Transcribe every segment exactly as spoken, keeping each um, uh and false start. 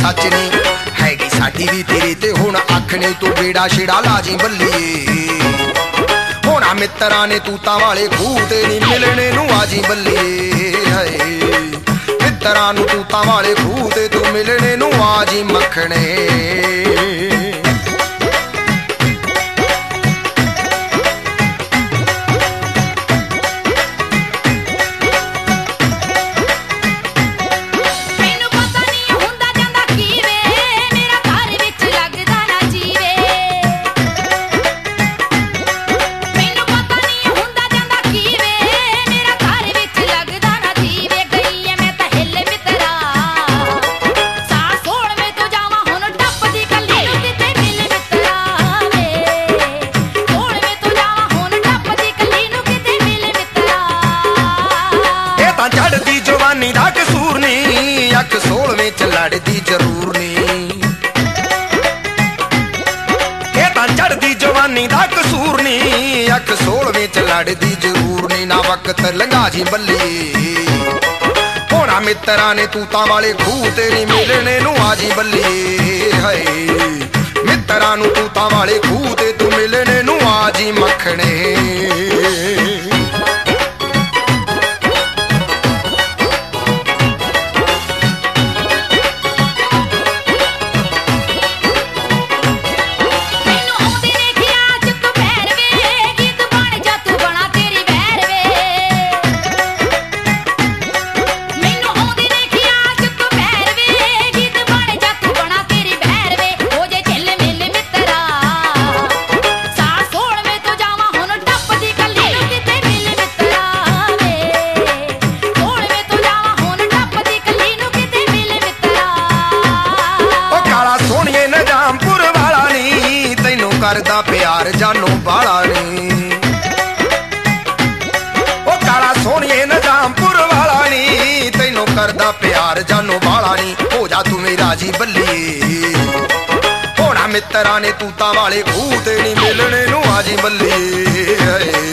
सच नी हैगी साडी भी तेरे ते हुण आखने तू बेड़ा छेड़ा लाजी बल्लीए होना मित्तरां ने तूतां वाले खूह ते नी मिलने नूं आजी बल्लीए हाय मित्तरां नूं तूतां वाले खूह ते तू मिलने नूं आजी मखणे चढ़दी जवानी दा कसूर नी अख सोलवें च लड़दी जरूर नी चढ़दी जवानी दा कसूर नी अख सोलवें च लड़दी जरूर नी ना वक्त लंघा जी बल्ली होना मित्तरां ने तूतां वाले खूह ते नी मिलने नूं आजी बल्ली हाय मित्तरां नूं तूतां वाले खूह ते तू मिलने नूं आजी मखणे करदा प्यार जानू बाला नी ओ काला सोहणिए निजामपुर वाला नी तैनू करदा प्यार जानू बाला नी हो जा तू मेरी राजी बल्ली होना मित्तरां ने तूतां वाले खूह ते नी मिलने नूं आजी बल्ली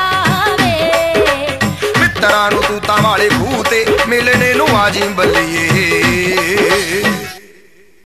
मित्तरां नूं तूतां वाले खूह ते मिलने नूं आजी बल्ली।